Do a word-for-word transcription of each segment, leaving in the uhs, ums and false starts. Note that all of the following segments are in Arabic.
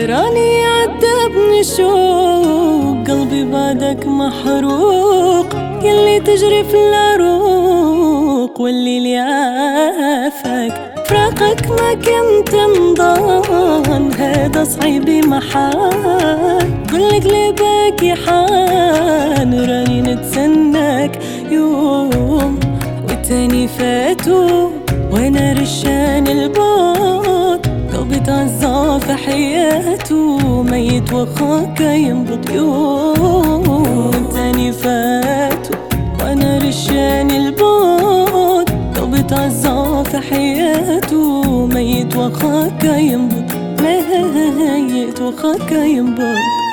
راني عذبني شوق قلبي بعدك محروق، يلي تجري في العروق واللي يعافاك فراقك ما كنت مضان، هذا صعيبي محال قلك لي باكي حان، راني نتسناك يوم والتاني فاتو وانا رشان البعد، قلبي تعزى في حياته ميت وخاك ينبض يوم والتاني فاتو وانا رشان البعد، قلبي تعزى في حياته ميت وخاك ينبض، ميت وخاك ينبض.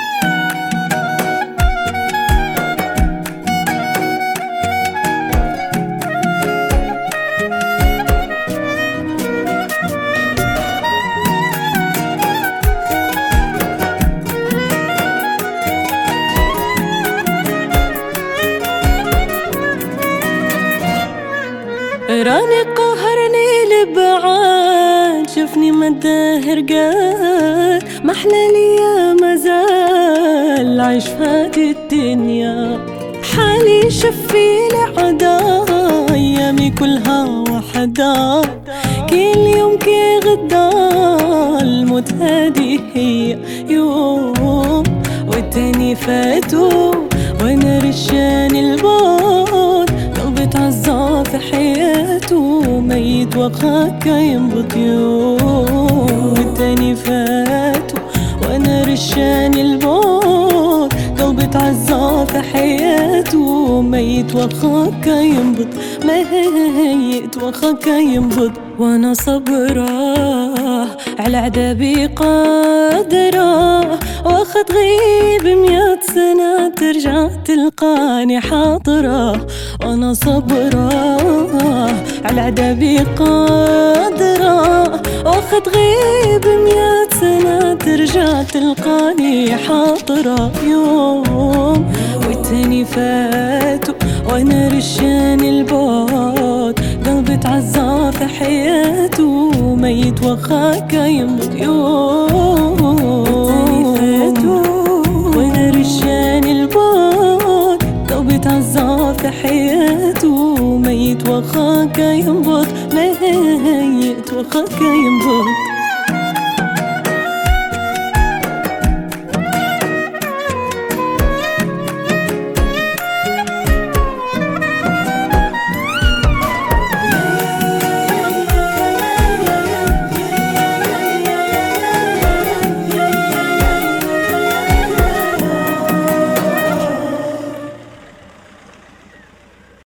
راني قهرني لبعاد شفني مداهر قاد، محلى ليا مازال عايش فهادي الدنيا، حالي شفي لعدا ايامي كلها وحدا، كل يوم كي غدا الموت هادي هي يوم والتاني فاتو وانا رشان البعد، قلبي تعزى في حياته ميت وخاك ينبض يوم والتاني فاتو وانا رشان البعد، قلبي تعزى في حياته ميت وخاك ينبض، ميت وخاك ينبض. وانا صبرة على عذابي قادرة، واخد غيب مية سنة ترجع تلقاني حاضرة، وانا صبرة على عذابي قادرة، واخد غيب مية سنة ترجع تلقاني حاضرة يوم والتاني فاتو وانا رشان البعد، قلبي تعزى في حياته ميت وخاك ينبض يوم والتاني فاتو وانا رشان البعد، قلبي تعزى في حياته ميت وخاك ينبض، ميت وخاك ينبض.